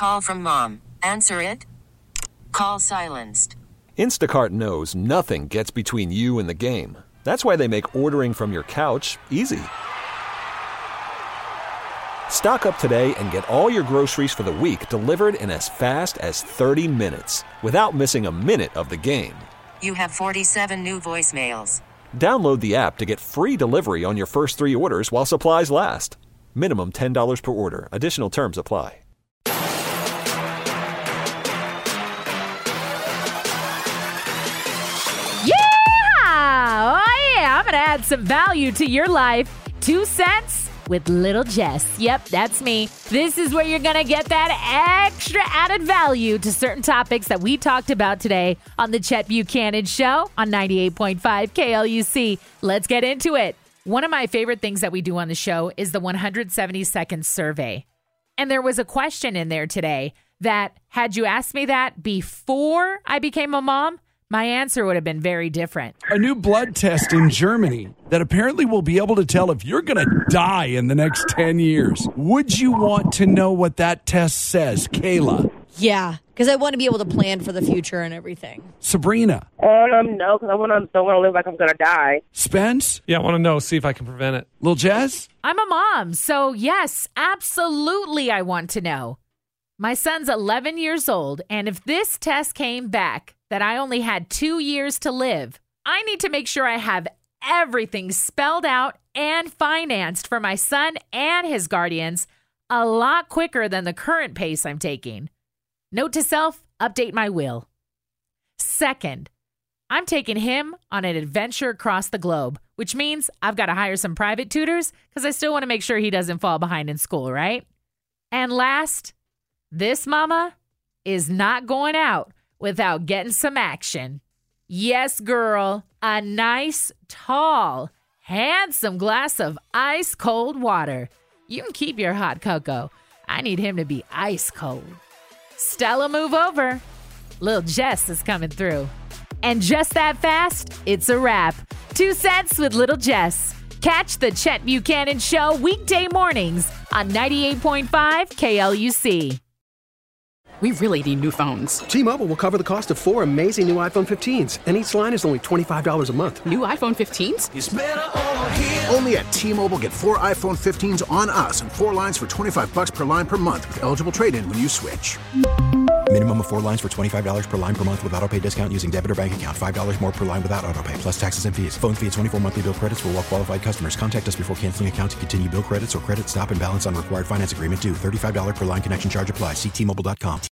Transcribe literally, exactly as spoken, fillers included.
call from mom. Answer it. Call silenced. Instacart knows nothing gets between you and the game. That's why they make ordering from your couch easy. Stock up today and get all your groceries for the week delivered in as fast as thirty minutes without missing a minute of the game. You have forty-seven new voicemails. Download the app to get free delivery on your first three orders while supplies last. Minimum ten dollars per order. Additional terms apply. Yeah! Oh, yeah! I'm going to add some value to your life. Two cents with Little Jess. Yep, that's me. This is where you're going to get that extra added value to certain topics that we talked about today on the Chet Buchanan Show on ninety-eight point five K L U C. Let's get into it. One of my favorite things that we do on the show is the one hundred seventy second survey. And there was a question in there today that had you asked me that before I became a mom, my answer would have been very different. A new blood test in Germany that apparently will be able to tell if you're going to die in the next ten years. Would you want to know what that test says, Kayla? Yeah, because I want to be able to plan for the future and everything. Sabrina? Um, no, because I want to don't want to live like I'm going to die. Spence? Yeah, I want to know, see if I can prevent it. Lil Jess? I'm a mom, so yes, absolutely I want to know. My son's eleven years old, and if this test came back that I only had two years to live, I need to make sure I have everything spelled out and financed for my son and his guardians a lot quicker than the current pace I'm taking. Note to self, update my will. Second, I'm taking him on an adventure across the globe, which means I've got to hire some private tutors because I still want to make sure he doesn't fall behind in school, right? And last, this mama is not going out without getting some action. Yes, girl, a nice, tall, handsome glass of ice cold water. You can keep your hot cocoa. I need him to be ice cold. Stella, move over. Lil Jess is coming through. And just that fast, it's a wrap. Two cents with Little Jess. Catch the Chet Buchanan Show weekday mornings on ninety-eight point five K L U C. We really need new phones. T-Mobile will cover the cost of four amazing new iPhone fifteens, and each line is only twenty-five dollars a month. New iPhone fifteens? It's better over here. Only at T-Mobile, get four iPhone fifteens on us and four lines for twenty-five dollars per line per month with eligible trade-in when you switch. Minimum of four lines for twenty-five dollars per line per month with autopay discount using debit or bank account. five dollars more per line without autopay, plus taxes and fees. Phone fee at twenty-four monthly bill credits for well-qualified customers. Contact us before canceling account to continue bill credits or credit stop and balance on required finance agreement due. thirty-five dollars per line connection charge applies. See T Mobile dot com.